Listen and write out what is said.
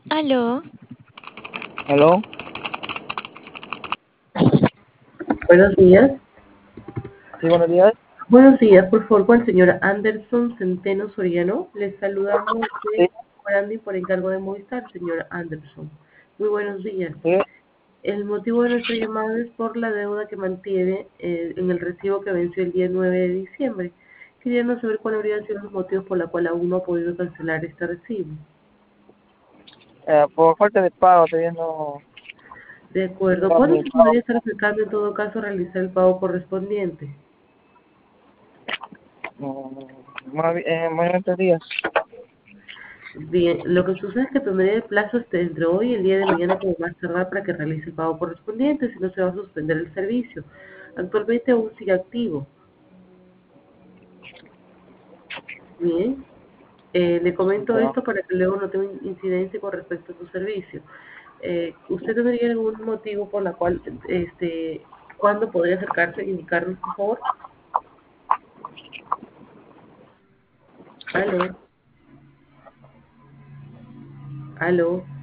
Aló, ¿Aló? Buenos días. Sí, buenos días. Buenos días, por favor, con el señor Anderson Centeno Soriano. Les saludamos Sí, de Morandi por encargo de Movistar, señor Anderson. Muy buenos días. sí. El motivo de nuestra llamada es por la deuda que mantiene en el recibo que venció el día 9 de diciembre. Queríamos saber cuáles habrían sido los motivos por los cuales aún no ha podido cancelar este recibo. Por falta de pago, todavía no De acuerdo. no ¿Cuándo mi se pago. podría estar acercando en todo caso a realizar el pago correspondiente? Más en estos días. Bien, lo que sucede es que tendría el plazo entre hoy y el día de mañana como más tardar para que realice el pago correspondiente, si no se va a suspender el servicio. Actualmente aún sigue activo. Bien, le comento Ya. esto para que luego no tenga incidencia con respecto a su servicio. ¿Usted tendría algún motivo por la cual, cuándo podría acercarse e indicarnos, por favor? Aló, aló.